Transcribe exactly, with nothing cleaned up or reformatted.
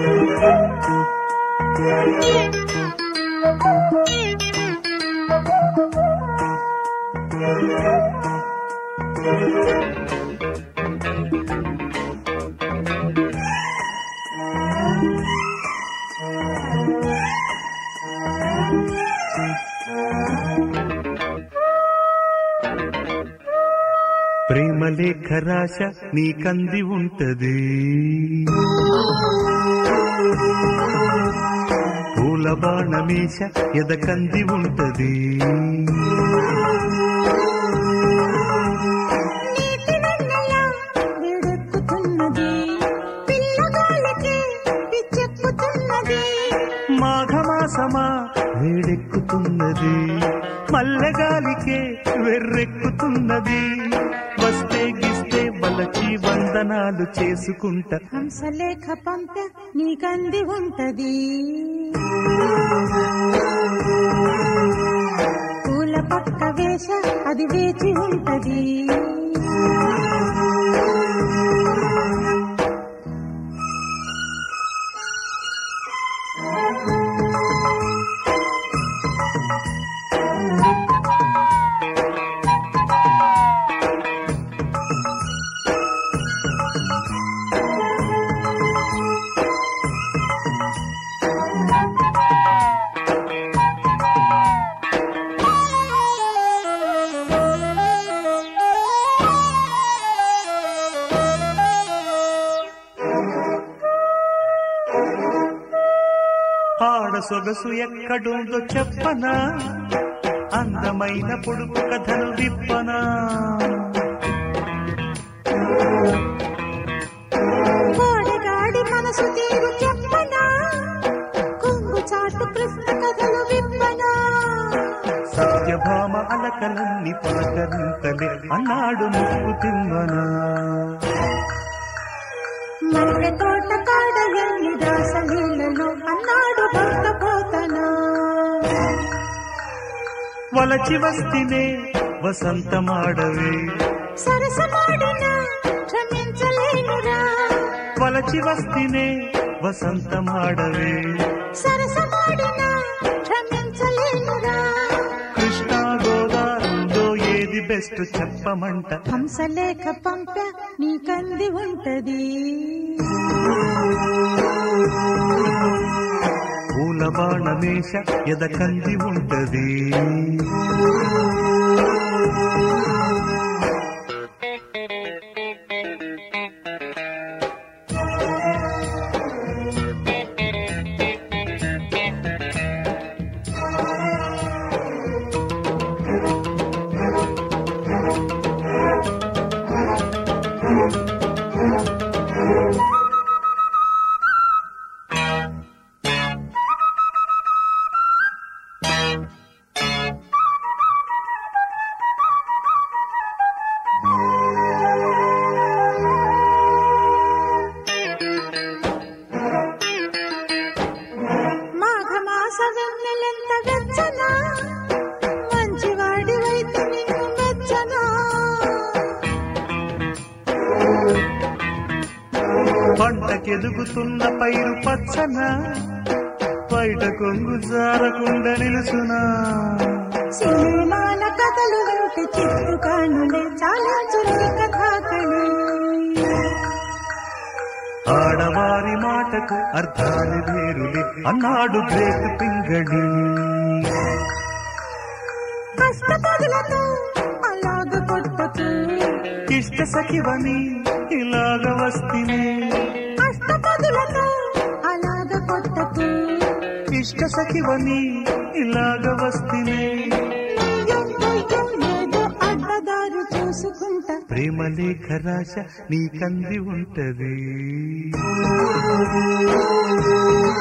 ప్రేమ లేఖ రాశ నీకంది ఉంటది, పూల బాణమేష ఎదకంది ఉంటది. మాఘమాసమా వేడెక్కుతున్నది, మల్లెగాలికే వెర్రెక్కుతున్నది. వస్తే గిస్తే వలచి వందనాలు చేసుకుంటా, హంసలేఖ పంప నీకంది ఉంటది. పూల పక్క వేష అది వేచి ఉంటది. ఆడ సొగసు ఎక్కడుందో చెప్పనా, అందమైన పొడుపు కథను విప్పనా. కోడగాడి మనసు తీరు చెప్పనా, కొంగు చాటు కృష్ణ కథలు విప్పనా. సత్యభామ అలకలన్నీ పలకరింతలే అన్నాడు ముక్కు తిమ్మనా. మల్లె తోట కాడ ఎన్ని దాసలీలలో అన్నాడు భక్త పోతనా. వలచి వస్తినే వసంతమాడవే, సరసమాడిన క్షమించలేనురా. వలచి వస్తినే వసంతమాడవే, సరసమాడిన క్షమించలేనురా. కృష్ణా గోదావరిలో ఏది బెస్ట్ చెప్పమంట, హంసలేఖ పంప నీకంది ఉంటది. పూల బాణమేష ఎదకంది ఉంటది. మాఘమాస వెన్నెలెంత వెచ్చనా, మంచివాడి వైపు నిన్ను వెచ్చనా. పంటకెదుగుతున్న పైరు పచ్చన, బయట కొంగు జారకుండా నిలుసునా. సినిమాల కథలు వెంట చిత్తు కానులే చాలా చురుకు కథాకళి. ఆడవారి మాటకు అర్థాలు వేరులే అన్నాడు బ్రేక్ పింగళి. కష్టపదులతో అలాగ కొట్టకు, ఇష్ట సఖివని ఇలాగ వస్తినే. కష్టపదులతో అలాగ కొట్టకు, ఇష్ట సఖివని ఇలాగ వస్తినే. ఏదో అడ్డదారు చూసుకుంటా, ప్రేమ లేఖ రాశ నీకంది ఉంటది.